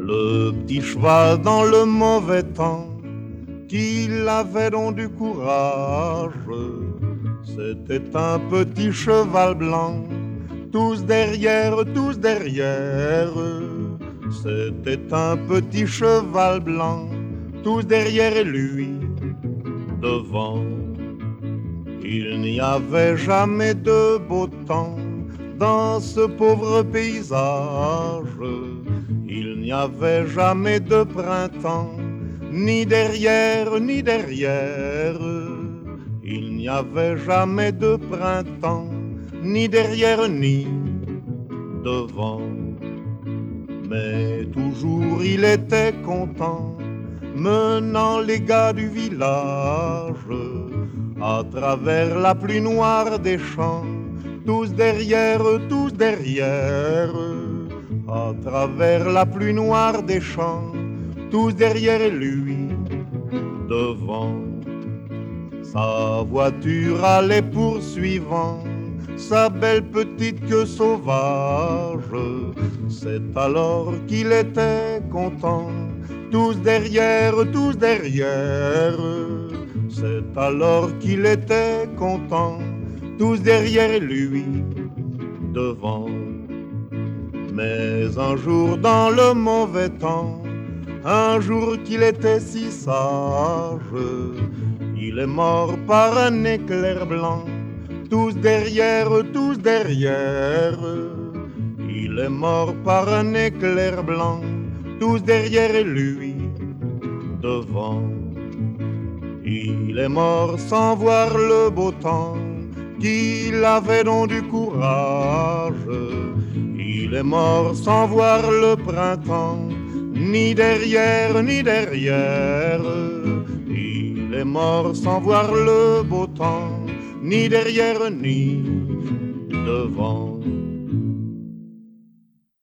Le petit cheval dans le mauvais temps, qu'il avait donc du courage. C'était un petit cheval blanc, tous derrière, tous derrière. C'était un petit cheval blanc, tous derrière lui, devant. Il n'y avait jamais de beau temps dans ce pauvre paysage. Il n'y avait jamais de printemps, ni derrière, ni derrière. Il n'y avait jamais de printemps, ni derrière, ni devant. Mais toujours il était content, menant les gars du village à travers la pluie noire des champs, tous derrière, tous derrière. À travers la pluie noire des champs, tous derrière lui, devant. Sa voiture allait poursuivant sa belle petite queue sauvage. C'est alors qu'il était content, tous derrière, tous derrière. C'est alors qu'il était content, tous derrière lui, devant. Mais un jour dans le mauvais temps, un jour qu'il était si sage, il est mort par un éclair blanc, tous derrière, tous derrière. Il est mort par un éclair blanc, tous derrière lui, devant. Il est mort sans voir le beau temps, qu'il avait donc du courage. Il est mort sans voir le printemps, ni derrière, ni derrière. Il est mort sans voir le beau temps, ni derrière, ni devant.